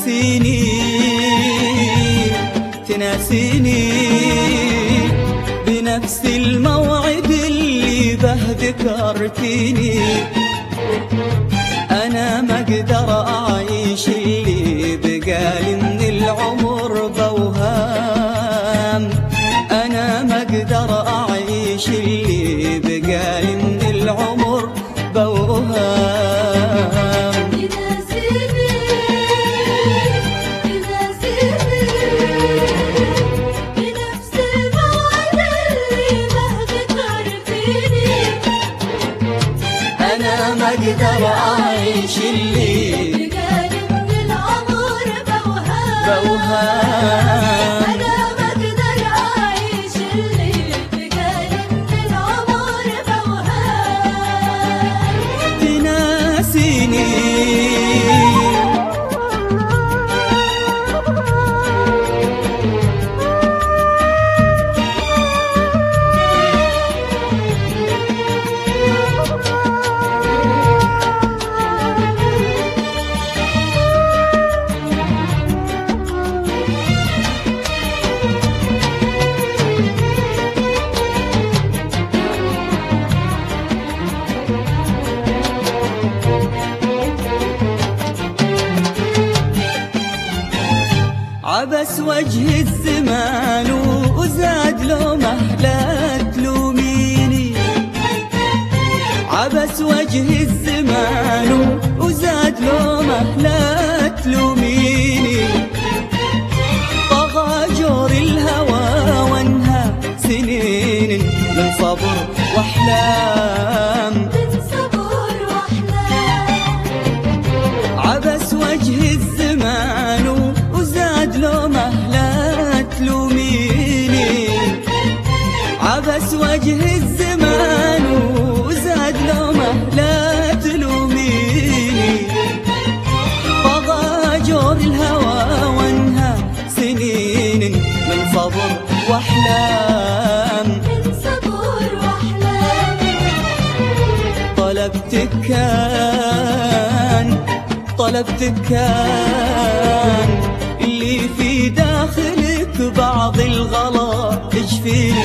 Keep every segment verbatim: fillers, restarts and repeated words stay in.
تناسيني تناسيني بنفس الموعد اللي به ذكرتيني. أنا ما أقدر أعيش اللي بقالي من العمر بوهام. أنا ما أقدر أعيش اللي بقالي من العمر بوهام. أنا ما أقدر أعيش اللي بقالي من العمر بوهام. بوهام. أنا ما أقدر أعيش اللي بقالي من العمر بوهام. تناسيني عبس وجه الزمان وزاد لو مهلا تلوميني. عبس وجه الزمان وزاد لو مهلا تلوميني. طغى جور الهوى وانهى سنين من صبر واحلام. من صبر وأحلام. عبس وجه الزمان وزاد لو مهلا تلوميني. عبس وجه الزمان وزاد لو مهلا تلوميني. طغى جور الهوى وانهى سنين من صبر واحلام. من صبر وأحلام. طلبتك كان طلبتك كان اللي في داخلك بعض الغلا اجفيني.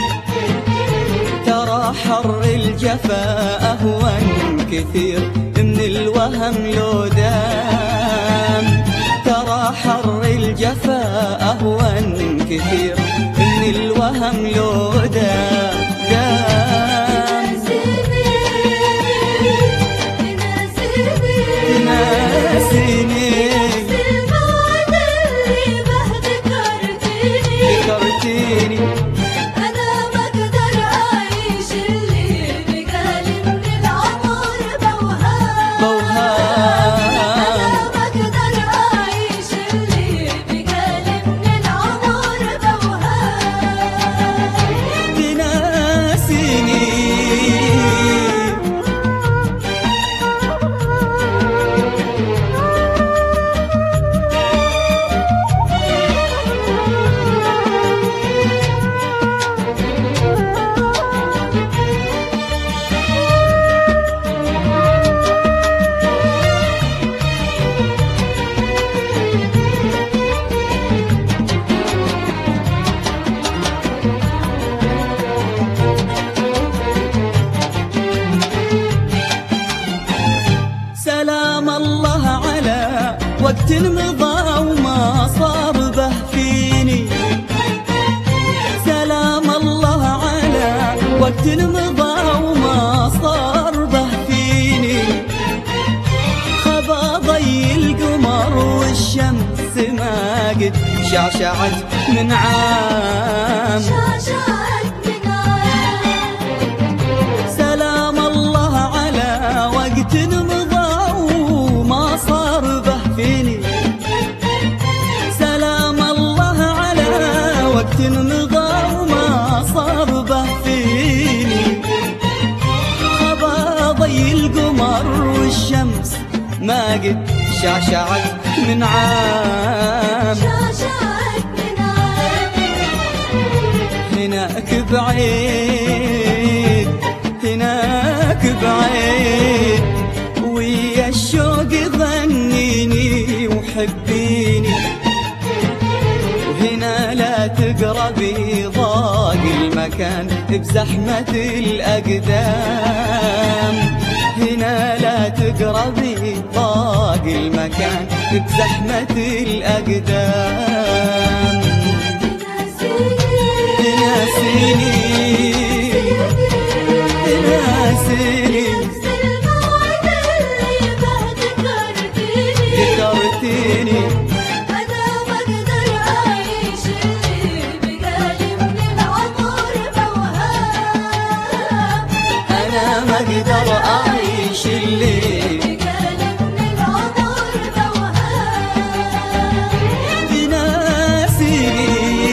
ترى حر الجفا أهون كثير من الوهم لو دام. ترى حر الجفا أهون كثير من الوهم لو دام دام. تناسيني الموعد اللي به ذكرتيني. ذكرتيني. أنا ما أقدر أعيش اللي بقالي من العمر بوهام. بوهام. أنا ما أقدر أعيش اللي بقالي من العمر بوهام. تناسيني سلام الله على وقت مضى وما صار به فيني. سلام الله على وقت مضى وما صار به فيني. خبا ضي القمر والشمس ما قد شعشعت من عام. شاشات من عام. سلام الله على وقت مضى وما صار به فيني. سلام الله على وقت مضى وما صار به فيني. خبا ضي القمر والشمس ما قد شعشعت من عام. شاشات من عام. هناك بعيد هناك بعيد ويا الشوق ظنيني وحبيني. بزحمة الأقدام. هنا لا تقربي ضاق المكان بزحمة الأقدام. تناسيني تناسيني ذكرتيني. أنا ما أقدر أعيش اللي بقالي من العمر موهام. أنا ما أقدر أعيش اللي بقالي من العمر موهام. تناسيني.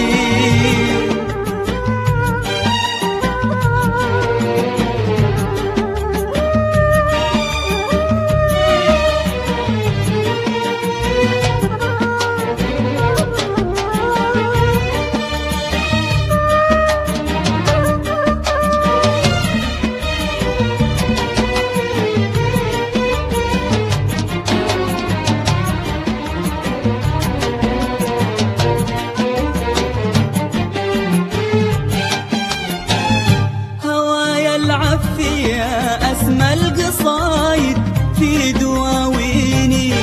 يا أسمى القصايد في دواويني.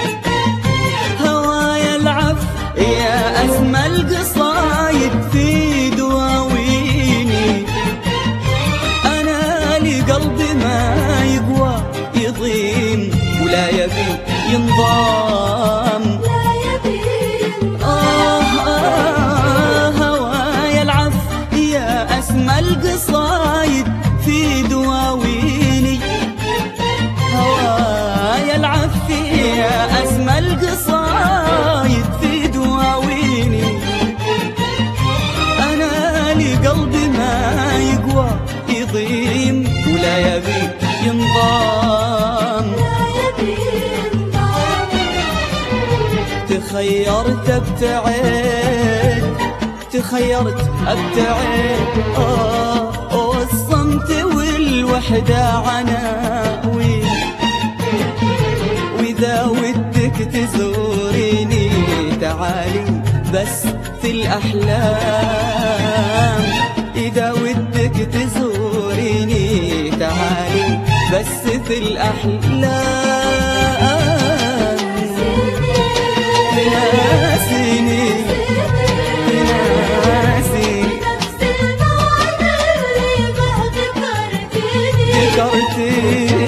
هوايا العف يا أسمى القصايد في دواويني. أنا لقلبي ما يقوى يضيم ولا يبي ينضام. آه آه هوايا العف يا أسمى القصايد في دواويني. هوايا العفي يا أسمى القصايد في دواويني. أنا لقلبي ما يقوى يضيم ولا يبي ينضام. تخيرت ابتعد تخيرت ابتعد آه والصمت والوحدة عناوين. وإذا ودك تزوريني تعالي بس في الأحلام. إذا ودك تزوريني تعالي بس في الأحلام. تناسيني تناسيني ذكرتيني